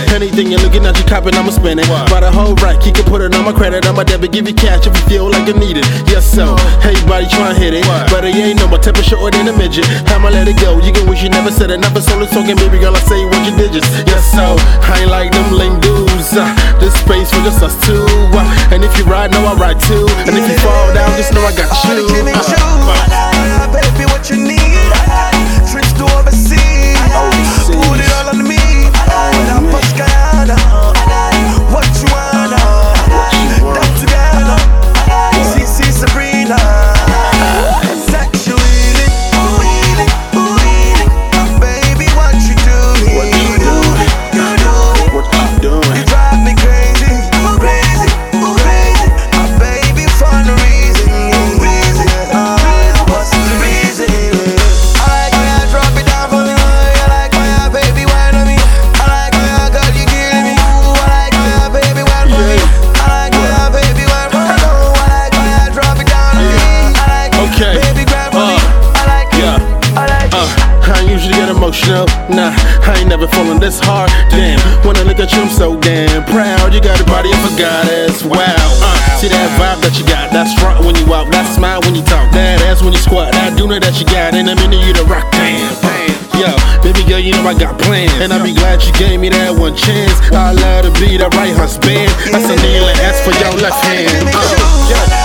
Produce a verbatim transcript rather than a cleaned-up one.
Anything you're looking at, you copping, I'ma spend it. By the whole rack, you can put it on my credit, on my debit, give you cash if you feel like you need it. Yes, so, everybody try and hit it, but it ain't no more temper shorter than a midget. I'ma let it go, you can wish you never said it. Never solo talking, baby girl, I say what your digits. Yes, so, I ain't like them lame dudes. Uh, this space for just us two. Uh, and if you ride, know I ride too. And if you fall down, just know I got you. Uh, baby, what you need? Trips to overseas. Put it all on me. When I push Guyana, what you wanna? That together. C C Sabrina. Sexually, really, really. Baby, what you doing? What you doing? You doing? What you doing? You drive me crazy, crazy, crazy. My baby, for no reason, reason. Uh, what's the reason? I like how you drop it down for me. I like how you baby wine on me. I like how you girl you killing me. Ooh, I like how you baby wine for me. I like how you baby wine for me. I like how you drop it down on me. I like Okay. baby grab for me. I like Yeah. I like Uh, I ain't usually get emotional, nah, I ain't never falling this hard. Damn, when I look at you, I'm so damn proud. You got a body of a goddess, wow. Uh, see that vibe that you got, that's front when you walk, that smile when you talk, that ass when you squat, that doona that you got, in a minute you the rock, damn. Uh, yo, baby girl, you know I got plans, and I be glad you gave me that one chance. I love to be the right husband, that's a kneel and ask for your left hand. Uh, yeah.